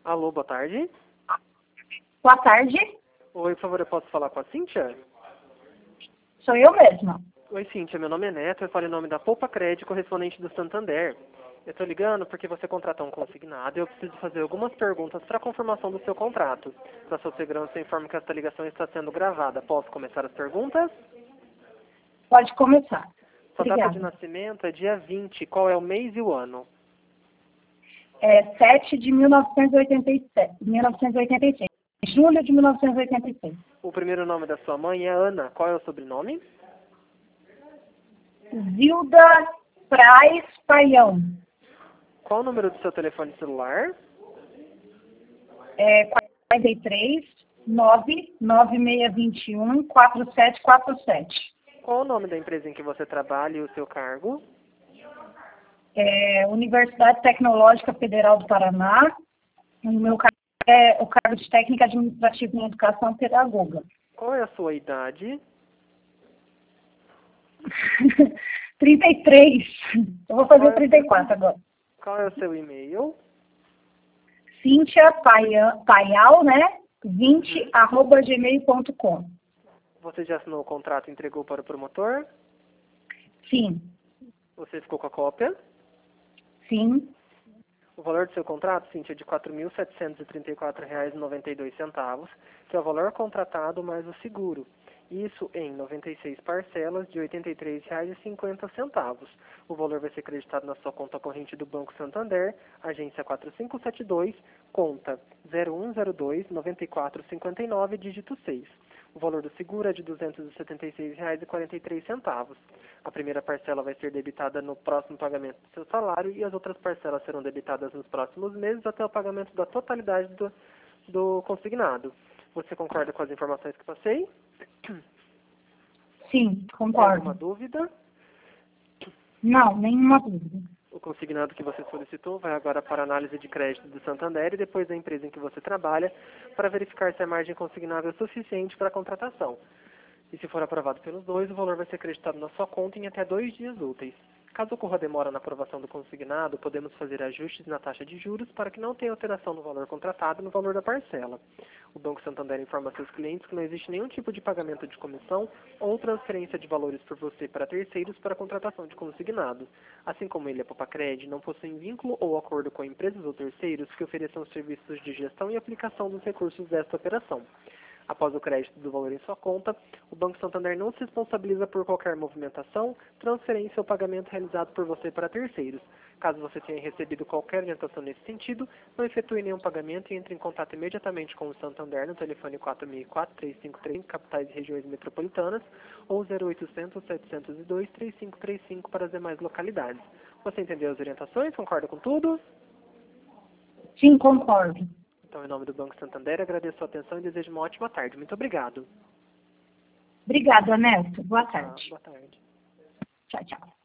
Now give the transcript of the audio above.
Alô, boa tarde. Boa tarde, Oi, por favor, eu posso falar com a Cíntia? sou eu mesma. Oi, Cíntia, meu nome é Neto, eu falo em nome da Poupa Crédito, correspondente do Santander. Eu estou ligando porque você contratou um consignado e eu preciso fazer algumas perguntas para confirmação do seu contrato. Para sua segurança, eu informo que esta ligação está sendo gravada. Posso começar as perguntas? Pode começar. Sua data de Obrigada. nascimento é dia 20. Qual é o mês e o ano? É 7 de 1986. Julho de 1986. O primeiro nome da sua mãe é Ana. Qual é o sobrenome? Zilda Praz Paião. Qual o número do seu telefone celular? É 43 99621 4747. Qual o nome da empresa em que você trabalha e o seu cargo? Universidade Tecnológica Federal do Paraná. O meu cargo é o cargo de técnica administrativa em educação pedagoga. Qual é a sua idade? 33. Eu vou fazer 34 agora. Qual é o seu e-mail? Cíntia Paial, né? 20@gmail.com. Você já assinou o contrato e entregou para o promotor? Sim, Você ficou com a cópia? sim, O valor do seu contrato, Cíntia, é de R$ 4.734,92, que é o valor contratado mais o seguro. Isso em 96 parcelas de R$ 83,50. O valor vai ser creditado na sua conta corrente do Banco Santander, agência 4572, conta 0102-9459, dígito 6. O valor do seguro é de R$ 276,43. A primeira parcela vai ser debitada no próximo pagamento do seu salário e as outras parcelas serão debitadas nos próximos meses até o pagamento da totalidade do consignado. Você concorda com as informações que passei? sim, Tem concordo. alguma dúvida? Não, nenhuma dúvida. O consignado que você solicitou vai agora para a análise de crédito do Santander e depois da empresa em que você trabalha para verificar se a margem consignável é suficiente para a contratação. E se for aprovado pelos dois, o valor vai ser creditado na sua conta em até 2 dias úteis. Caso ocorra demora na aprovação do consignado, podemos fazer ajustes na taxa de juros para que não tenha alteração no valor contratado e no valor da parcela. O Banco Santander informa a seus clientes que não existe nenhum tipo de pagamento de comissão ou transferência de valores por você para terceiros para a contratação de consignado. Assim como ele, a Popacred, não possui vínculo ou acordo com empresas ou terceiros que ofereçam serviços de gestão e aplicação dos recursos desta operação. Após o crédito do valor em sua conta, o Banco Santander não se responsabiliza por qualquer movimentação, transferência ou pagamento realizado por você para terceiros. Caso você tenha recebido qualquer orientação nesse sentido, não efetue nenhum pagamento e entre em contato imediatamente com o Santander no telefone 4004-3535, capitais e regiões metropolitanas, ou 0800-702-3535 para as demais localidades. Você entendeu as orientações? Concorda com tudo? Sim, concordo. Então, em nome do Banco Santander, agradeço a sua atenção e desejo uma ótima tarde. Muito obrigado. Obrigada, Neto. Boa tarde. Boa tarde. Tchau, tchau.